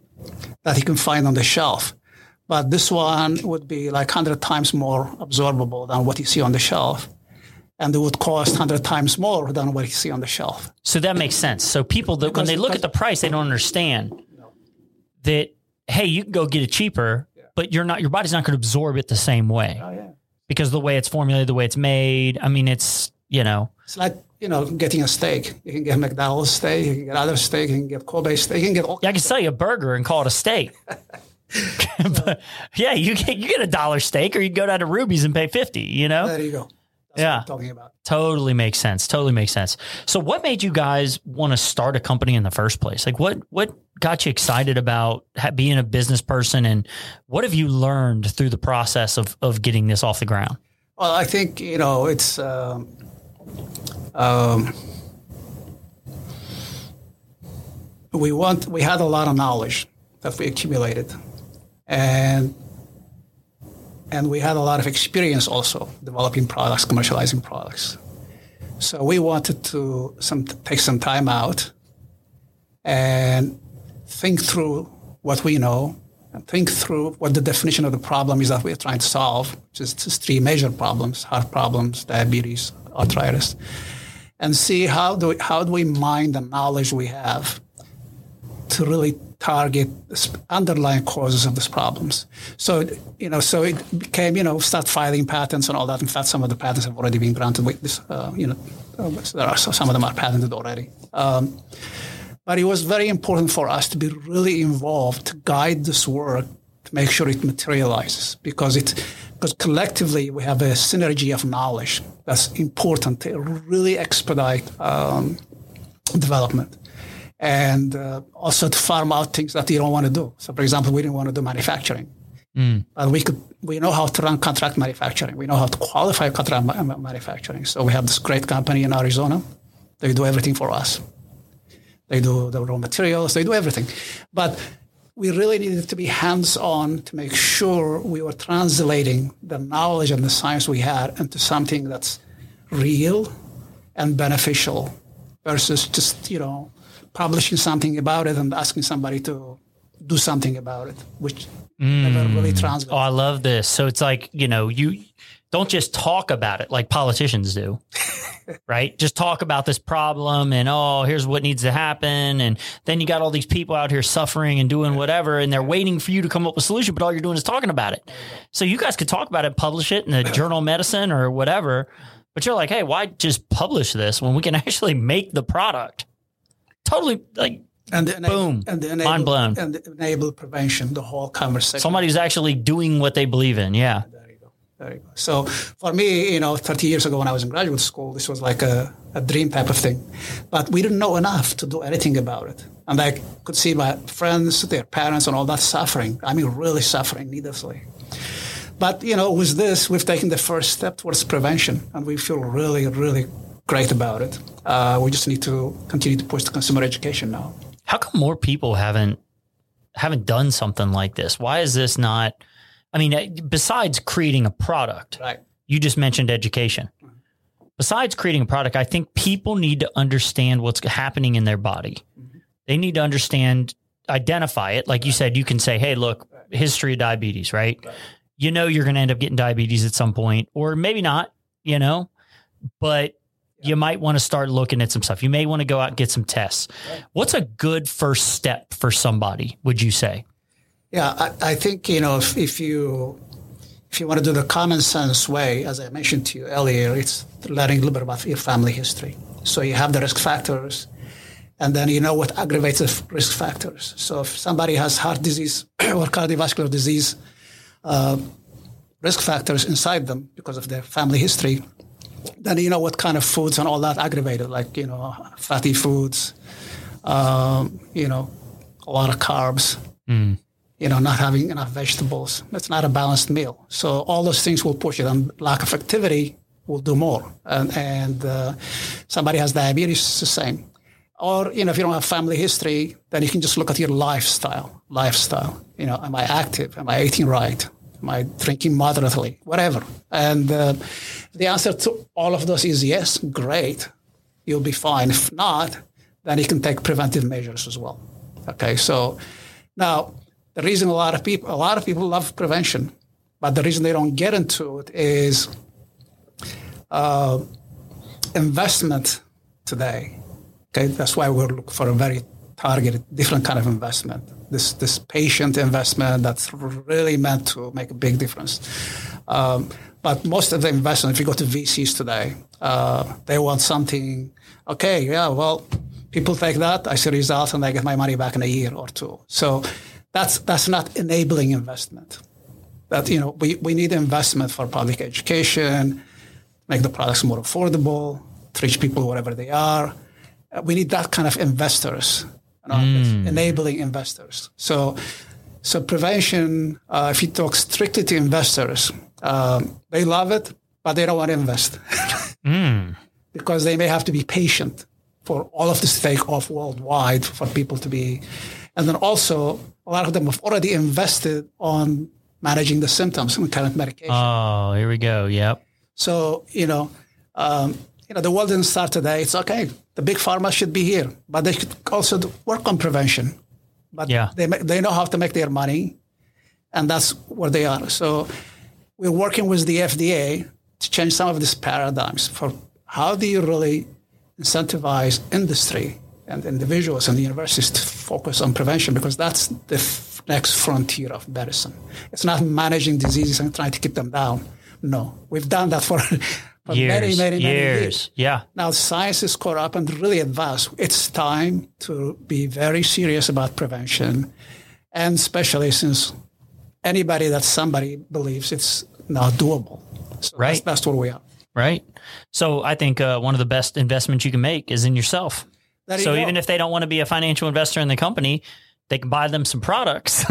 that you can find on the shelf. But this one would be like one hundred times more absorbable than what you see on the shelf. And it would cost one hundred times more than what you see on the shelf. So that makes sense. So people, that when they look at the price, they don't understand no. that, hey, you can go get it cheaper, yeah. but you're not, your body's not going to absorb it the same way. Oh, yeah. Because of the way it's formulated, the way it's made. I mean, it's, you know. It's like, you know, getting a steak. You can get McDonald's steak, you can get other steak, you can get Kobe steak, you can get all yeah, I can sell you a burger and call it a steak. But, yeah, you get you get a dollar steak, or you go down to Ruby's and pay fifty, you know? There you go. That's yeah. what I'm talking about. Totally makes sense. Totally makes sense. So what made you guys want to start a company in the first place? Like what, what got you excited about being a business person, and what have you learned through the process of, of getting this off the ground? Well, I think, you know, it's, um, um, we want, we had a lot of knowledge that we accumulated, and And we had a lot of experience also developing products, commercializing products. So we wanted to some, take some time out and think through what we know, and think through what the definition of the problem is that we're trying to solve, which is just three major problems: heart problems, diabetes, arthritis, and see how do we, how do we mine the knowledge we have to really target the underlying causes of these problems. So, you know, so it became, you know, start filing patents and all that. In fact, some of the patents have already been granted. With this, uh, you know, there are some of them are patented already. Um, but it was very important for us to be really involved to guide this work to make sure it materializes, because it because collectively we have a synergy of knowledge that's important to really expedite um, development. And uh, also to farm out things that you don't want to do. So, for example, we didn't want to do manufacturing. Mm. But we could. We know how to run contract manufacturing. We know how to qualify contract ma- manufacturing. So we have this great company in Arizona. They do everything for us. They do the raw materials. They do everything. But we really needed to be hands-on to make sure we were translating the knowledge and the science we had into something that's real and beneficial versus just, you know, publishing something about it and asking somebody to do something about it, which mm. never really translates. Oh, I love this. So it's like, you know, you don't just talk about it like politicians do. right? Just talk about this problem and, oh, here's what needs to happen. And then you got all these people out here suffering and doing whatever, and they're waiting for you to come up with a solution, but all you're doing is talking about it. So you guys could talk about it, publish it in the Journal of Medicine or whatever, but you're like, hey, why just publish this when we can actually make the product? Totally, like, And the enable, boom, and the enable, mind blown. And the enable prevention, the whole conversation. Somebody who's actually doing what they believe in. Yeah. There you go. There you go. So for me, you know, thirty years ago when I was in graduate school, this was like a, a dream type of thing. But we didn't know enough to do anything about it. And I could see my friends, their parents, and all that suffering. I mean, really suffering needlessly. But, you know, with this, we've taken the first step towards prevention, and we feel really, really great about it. Uh, we just need to continue to push the consumer education now. How come more people haven't haven't done something like this? Why is this not? I mean, besides creating a product, right? You just mentioned education. Mm-hmm. Besides creating a product, I think people need to understand what's happening in their body. Mm-hmm. They need to understand, identify it. Like right. you said, you can say, "Hey, look, right. history of diabetes, right? right? You know, you're going to end up getting diabetes at some point, or maybe not. You know, but." You might want to start looking at some stuff. You may want to go out and get some tests. What's a good first step for somebody, would you say? Yeah, I, I think, you know, if, if you if you want to do the common sense way, as I mentioned to you earlier, it's learning a little bit about your family history. So you have the risk factors, and then you know what aggravates the risk factors. So if somebody has heart disease or cardiovascular disease, uh, risk factors inside them because of their family history, then you know what kind of foods and all that aggravated, like, you know, fatty foods, um, you know, a lot of carbs, mm. you know, not having enough vegetables. It's not a balanced meal. So all those things will push it, and lack of activity will do more. And, and uh, somebody has diabetes, it's the same. Or, you know, if you don't have family history, then you can just look at your lifestyle. Lifestyle. You know, am I active? Am I eating right? Am I drinking moderately? Whatever. And uh, the answer to all of those is yes, great. You'll be fine. If not, then you can take preventive measures as well. Okay, so now the reason a lot of people, a lot of people love prevention, but the reason they don't get into it is uh, investment today. Okay, that's why we're looking for a very targeted, different kind of investment. This this patient investment that's really meant to make a big difference. Um, but most of the investment, if you go to V Cs today, uh, they want something, okay, yeah, well, people take that, I see results, and I get my money back in a year or two. So that's that's not enabling investment. That, you know, we, we need investment for public education, make the products more affordable, reach people wherever they are. Uh, we need that kind of investors. You know, mm. enabling investors. So, so prevention, uh, if you talk strictly to investors, um, they love it, but they don't want to invest mm. because they may have to be patient for all of this to take off worldwide for people to be. And then also, a lot of them have already invested on managing the symptoms and current medication. Oh, here we go. Yep. So, you know, um, you know, the world didn't start today. It's okay. The big pharma should be here, but they should also work on prevention. But yeah. they they know how to make their money, and that's where they are. So we're working with the F D A to change some of these paradigms for how do you really incentivize industry and individuals and the universities to focus on prevention, because that's the f- next frontier of medicine. It's not managing diseases and trying to keep them down. No, we've done that for... For years, many, many, many years. years. Yeah. Now science is caught up and really advanced. It's time to be very serious about prevention, and especially since anybody that somebody believes it's not doable. So right. That's, that's where we are. Right. So I think uh, one of the best investments you can make is in yourself. There you so go. Even if they don't want to be a financial investor in the company, they can buy them some products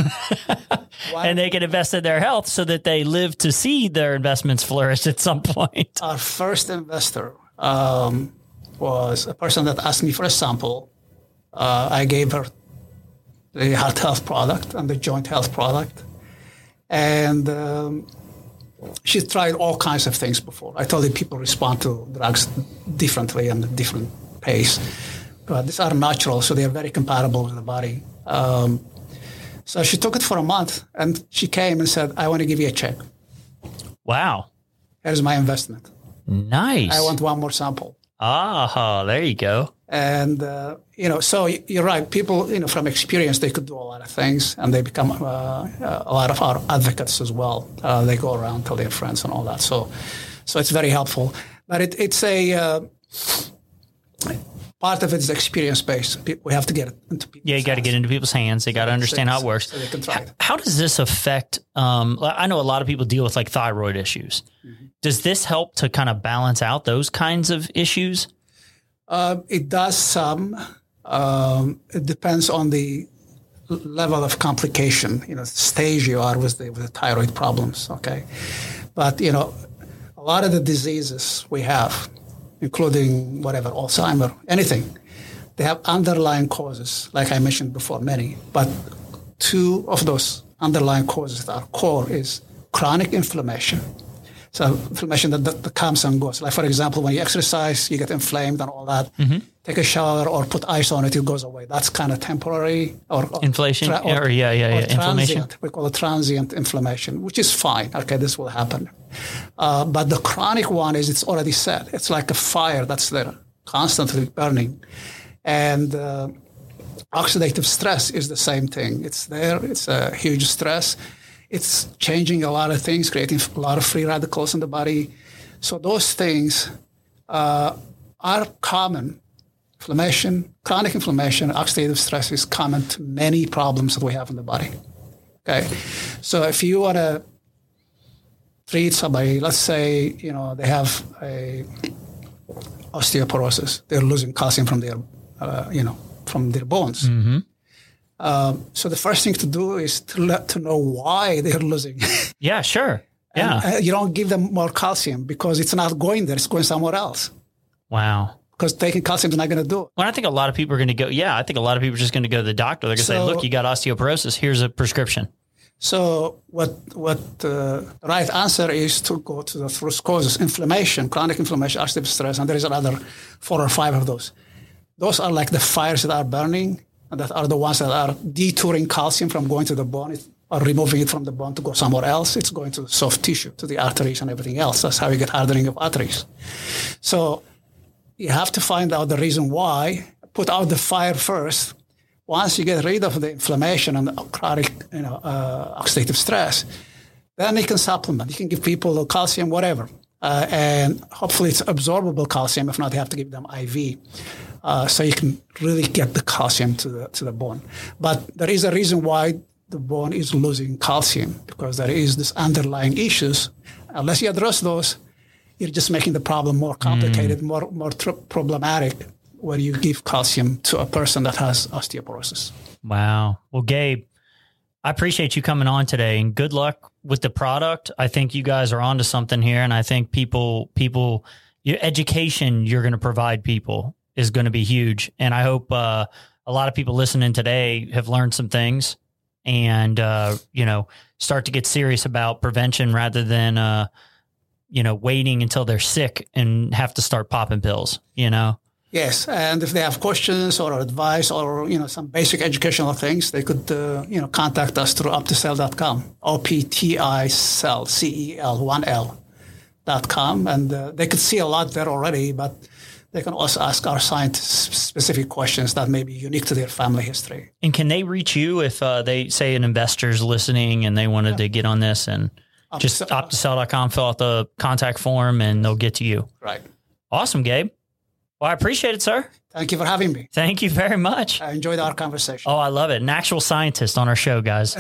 and they can invest in their health so that they live to see their investments flourish at some point. Our first investor um, was a person that asked me for a sample. Uh, I gave her the heart health product and the joint health product. And um, she tried all kinds of things before. I told you people respond to drugs differently and at different pace. But these are natural, so they are very compatible with the body. Um, so she took it for a month, and she came and said, I want to give you a check. Wow. Here's my investment. Nice. I want one more sample. Ah, there you go. And, uh, you know, so you're right. People, you know, from experience, they could do a lot of things, and they become uh, a lot of our advocates as well. Uh, they go around, tell their friends and all that. So so it's very helpful. But it, it's a... Uh, part of it is experience-based. We have to get it into people's Yeah, you got to get into people's hands. They got to understand how it works. So they can try it. How does this affect, um, I know a lot of people deal with like thyroid issues. Mm-hmm. Does this help to kind of balance out those kinds of issues? Uh, it does some. Um, it depends on the level of complication, you know, stage you are with the, with the thyroid problems, okay? But, you know, a lot of the diseases we have, including whatever, Alzheimer, anything, they have underlying causes, like I mentioned before, many. But two of those underlying causes that are core is chronic inflammation. So inflammation that, that, that comes and goes. Like, for example, when you exercise, you get inflamed and all that. Mm-hmm. Take a shower or put ice on it, it goes away. That's kind of temporary. Or, or Inflation? Tra- or, or, yeah, yeah, yeah. Inflammation. We call it transient inflammation, which is fine. Okay, this will happen. Uh, but the chronic one is, it's already set. It's like a fire that's there, constantly burning. And uh, oxidative stress is the same thing. It's there. It's a huge stress. It's changing a lot of things, creating a lot of free radicals in the body. So those things uh, are common. Inflammation, chronic inflammation, oxidative stress is common to many problems that we have in the body. Okay, so if you want to treat somebody, let's say, you know, they have a osteoporosis, they're losing calcium from their, uh, you know, from their bones. Mm-hmm. Um, so the first thing to do is to let to know why they're losing. Yeah, sure. Yeah. And, uh, you don't give them more calcium because it's not going there. It's going somewhere else. Wow. Because taking calcium is not going to do it. Well, I think a lot of people are going to go, yeah, I think a lot of people are just going to go to the doctor. They're going to so, say, look, you got osteoporosis. Here's a prescription. So what what uh, the right answer is to go to the root causes, inflammation, chronic inflammation, oxidative stress, and there is another four or five of those. Those are like the fires that are burning, and that are the ones that are detouring calcium from going to the bone or removing it from the bone to go somewhere else. It's going to soft tissue, to the arteries and everything else. That's how you get hardening of arteries. So you have to find out the reason why, put out the fire first. Once you get rid of the inflammation and the chronic, you know, uh, oxidative stress, then you can supplement. You can give people calcium, whatever. Uh, and hopefully it's absorbable calcium. If not, you have to give them I V. Uh, so you can really get the calcium to the to the bone. But there is a reason why the bone is losing calcium, because there is this underlying issues. Unless you address those, you're just making the problem more complicated, mm. more more tr- problematic, where you give calcium to a person that has osteoporosis. Wow. Well, Gabe, I appreciate you coming on today, and good luck with the product. I think you guys are onto something here, and I think people, people, your education you're going to provide people is going to be huge. And I hope uh, a lot of people listening today have learned some things and, uh, you know, start to get serious about prevention rather than, uh, you know, waiting until they're sick and have to start popping pills, you know? Yes, and if they have questions or advice or, you know, some basic educational things, they could, uh, you know, contact us through opticell dot com, O P T I cell, C E L, one L dot com. And uh, they could see a lot there already, but they can also ask our scientists specific questions that may be unique to their family history. And can they reach you if uh, they say an investor's listening and they wanted yeah. to get on this and Opticell, just opticell dot com, fill out the contact form and they'll get to you? Right. Awesome, Gabe. Well, I appreciate it, sir. Thank you for having me. Thank you very much. I enjoyed our conversation. Oh, I love it. An actual scientist on our show, guys.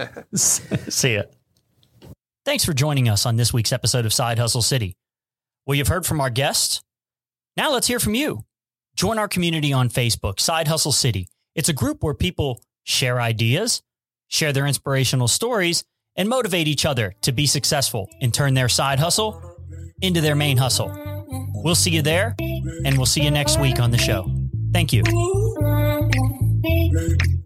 See ya. Thanks for joining us on this week's episode of Side Hustle City. Well, you've heard from our guests. Now let's hear from you. Join our community on Facebook, Side Hustle City. It's a group where people share ideas, share their inspirational stories, and motivate each other to be successful and turn their side hustle into their main hustle. We'll see you there, and we'll see you next week on the show. Thank you.